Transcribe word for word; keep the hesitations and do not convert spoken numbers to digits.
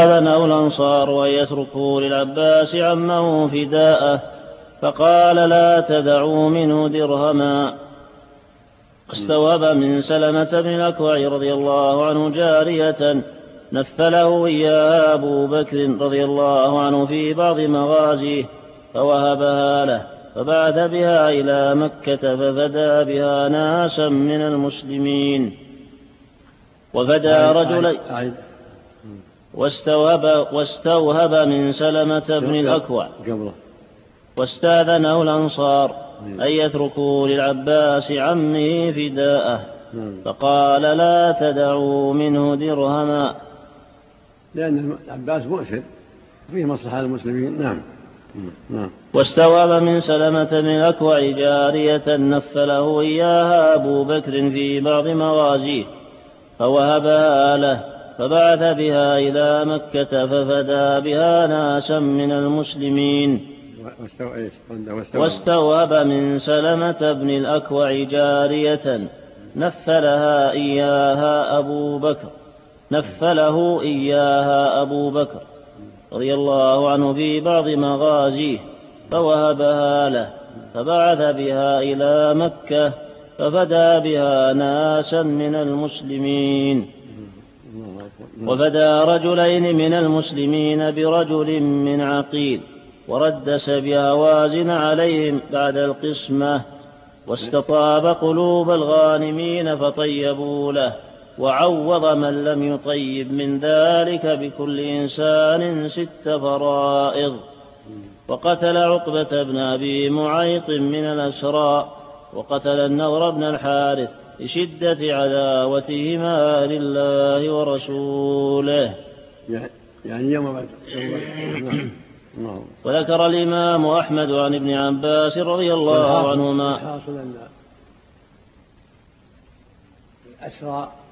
فأذنه الأنصار أن يتركوا للعباس عمه فداءه فقال لا تدعوا منه درهما. واستوهب من سلمة بن الأكوع رضي الله عنه جارية نفله إياها أبو بكر رضي الله عنه في بعض مغازيه فوهبها له فبعث بها إلى مكة ففدى بها ناسا من المسلمين. وفدى رجلين واستوهب, واستوهب من سلمة بن الأكوع واستاذنه الأنصار أن يتركوا للعباس عمه فداءه فقال لا تدعوا منه درهما، لأن العباس مؤثر فيه مصلحة المسلمين. نعم. نعم. واستوهب من سلمة بن الأكوع جارية نفله إياها أبو بكر في بعض مغازيه فوهبها له فبعث بها إلى مكة ففدى بها ناسا من المسلمين. واستوهب من سلمة بن الأكوع جارية نفلها إياها أبو بكر نفله إياها أبو بكر رضي الله عنه في بعض مغازيه فوهبها له فبعث بها إلى مكة ففدى بها ناسا من المسلمين. وفدى رجلين من المسلمين برجل من عقيل وردس بهوازن عليهم بعد القسمة واستطاب قلوب الغانمين فطيبوا له وعوض من لم يطيب من ذلك بكل إنسان ست فرائض. وقتل عقبة بن أبي معيط من الأسرى وقتل النضر بن الحارث لشدة عداوتهما لله ورسوله. يعني يوم بعد. وذكر الإمام أحمد عن ابن عباس رضي الله عنهما حاصل أن الأسرى